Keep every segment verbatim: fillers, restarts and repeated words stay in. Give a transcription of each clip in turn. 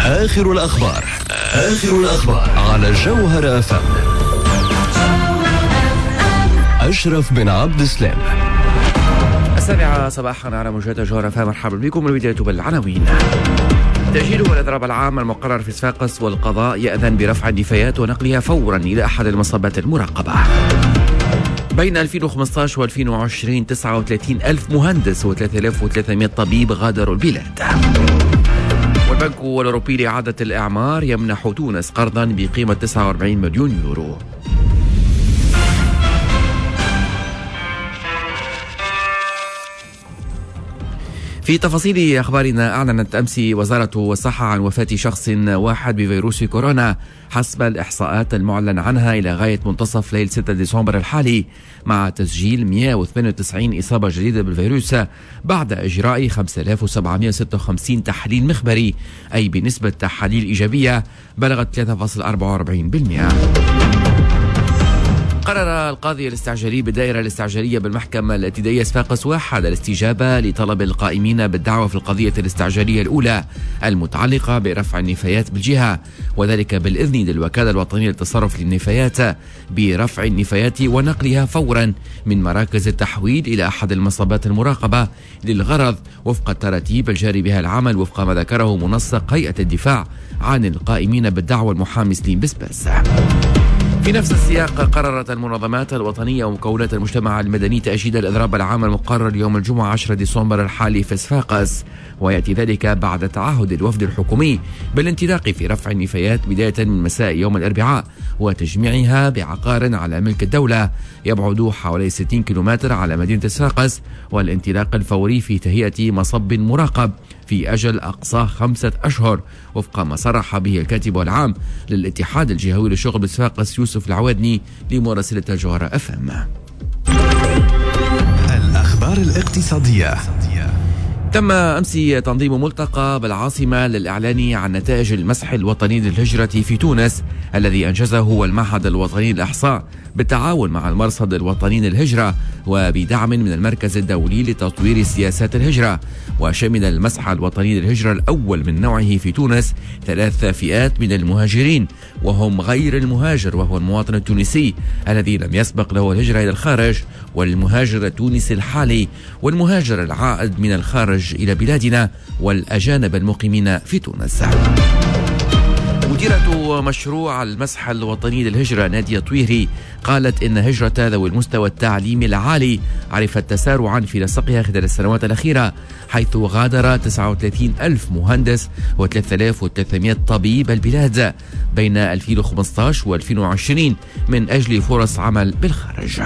آخر الأخبار آخر الأخبار على جوهر أف أم. أشرف بن عبد السلام. السابعة صباحا على موجات جوهر أف أم. مرحبا بكم. البداية بالعناوين. تأجيل الإضراب العام المقرر في صفاقس، والقضاء يأذن برفع النفايات ونقلها فورا إلى أحد المصابات المراقبة. بين ألفين وخمسة عشر وألفين وعشرين تسعة وثلاثين ألف مهندس وثلاثة آلاف وثلاثمائة طبيب غادروا البلاد. والبنك الأوروبي لإعادة الإعمار يمنح تونس قرضا بقيمة تسعة وأربعين مليون يورو. في تفاصيل أخبارنا، أعلنت أمس وزارة الصحة عن وفاة شخص واحد بفيروس كورونا حسب الإحصاءات المعلن عنها إلى غاية منتصف ليلة ستة ديسمبر الحالي، مع تسجيل مئة وثمانية وتسعين إصابة جديدة بالفيروس بعد إجراء خمسة آلاف وسبعمائة وستة وخمسين تحليل مخبري، أي بنسبة تحاليل إيجابية بلغت ثلاثة فاصلة أربعة وأربعين بالمئة. قرر القاضي الاستعجالي بالدائرة الاستعجالية بالمحكمة الابتدائية صفاقس واحد الاستجابة لطلب القائمين بالدعوة في القضية الاستعجالية الأولى المتعلقة برفع النفايات بالجهة، وذلك بالإذن للوكالة الوطنية للتصرف للنفايات برفع النفايات ونقلها فورا من مراكز التحويل إلى أحد المصابات المراقبة للغرض وفق التراتيب الجاري بها العمل، وفق ما ذكره منسق هيئة الدفاع عن القائمين بالدعوة المحامي سليم بسبس. في نفس السياق، قررت المنظمات الوطنية ومكونات المجتمع المدني تأجيل الإضراب العام المقرر يوم الجمعة عشرة ديسمبر الحالي في صفاقس، ويأتي ذلك بعد تعهد الوفد الحكومي بالانطلاق في رفع النفايات بداية من مساء يوم الأربعاء وتجميعها بعقار على ملك الدولة يبعد حوالي ستين كيلومتر على مدينة صفاقس، والانطلاق الفوري في تهيئة مصب مراقب في أجل أقصاه خمسة أشهر وفق ما صرح به الكاتب العام للاتحاد الجهوي للشغل بصفاقس يوسف العوادني لمراسلة الجوهرة أف أم. الأخبار الاقتصادية. تم أمس تنظيم ملتقى بالعاصمة للإعلان عن نتائج المسح الوطني للهجرة في تونس الذي أنجزه المعهد الوطني للإحصاء بالتعاون مع المرصد الوطني للهجرة وبدعم من المركز الدولي لتطوير سياسات الهجرة. وشمل المسح الوطني للهجرة الأول من نوعه في تونس ثلاث فئات من المهاجرين، وهم غير المهاجر وهو المواطن التونسي الذي لم يسبق له الهجرة إلى الخارج، والمهاجر التونسي الحالي، والمهاجر العائد من الخارج إلى بلادنا، والأجانب المقيمين في تونس. مديرة مشروع المسح الوطني للهجرة نادية طويري قالت إن هجرة ذوي المستوى التعليمي العالي عرفت تسارعا في نسقها خلال السنوات الأخيرة، حيث غادر تسعة وثلاثين ألف مهندس وثلاثة آلاف وثلاثمائة طبيب البلاد بين ألفين وخمسة عشر وألفين وعشرين من أجل فرص عمل بالخارج.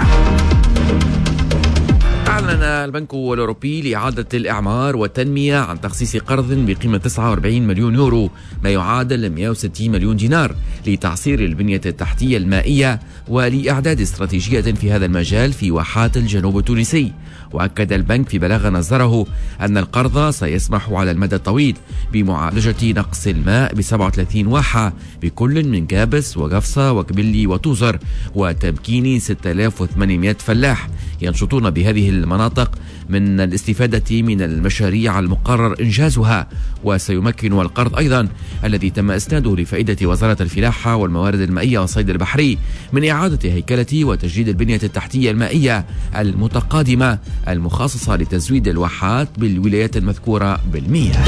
أعلن البنك الأوروبي لإعادة الإعمار والتنمية عن تخصيص قرض بقيمة تسعة وأربعين مليون يورو ما يعادل مئة وستين مليون دينار لتعصير البنية التحتية المائية ولإعداد استراتيجية في هذا المجال في واحات الجنوب التونسي. وأكد البنك في بلاغ نظره أن القرض سيسمح على المدى الطويل بمعالجة نقص الماء ب سبعة وثلاثين واحة بكل من جابس وقفصة وكبلي وتوزر، وتمكين ستة آلاف وثمانمائة فلاح ينشطون بهذه المناطق من الاستفادة من المشاريع المقرر إنجازها. وسيمكن القرض أيضا الذي تم إسناده لفائدة وزارة الفلاحة والموارد المائية والصيد البحري من إعادة هيكلة وتجديد البنية التحتية المائية المتقادمة المخصصة لتزويد الواحات بالولايات المذكورة بالمياه.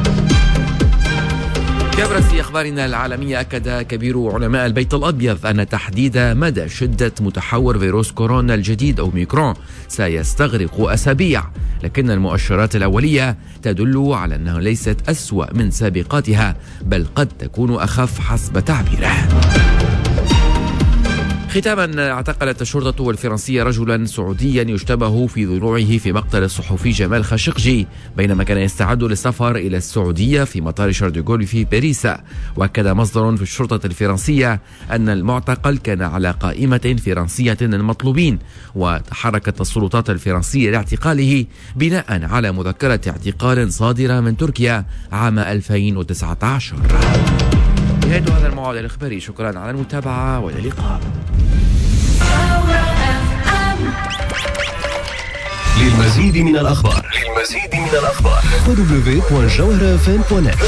في أبرز أخبارنا العالمية، أكد كبير علماء البيت الأبيض أن تحديد مدى شدة متحور فيروس كورونا الجديد أوميكرون سيستغرق أسابيع، لكن المؤشرات الأولية تدل على أنها ليست أسوأ من سابقاتها بل قد تكون أخف حسب تعبيره. ختاما، اعتقلت الشرطة الفرنسية رجلا سعوديا يشتبه في ضلوعه في مقتل الصحفي جمال خاشقجي بينما كان يستعد للسفر إلى السعودية في مطار شارل دي غول في باريس. وأكد مصدر في الشرطة الفرنسية أن المعتقل كان على قائمة فرنسية المطلوبين، وتحركت السلطات الفرنسية لاعتقاله بناء على مذكرة اعتقال صادرة من تركيا عام ألفين وتسعة عشر. نهاية هذا الموعد الإخباري، شكرا على المتابعة والى اللقاء. للمزيد من الأخبار للمزيد من الأخبار دبليو دبليو دبليو دوت جوهر اف ام دوت نت.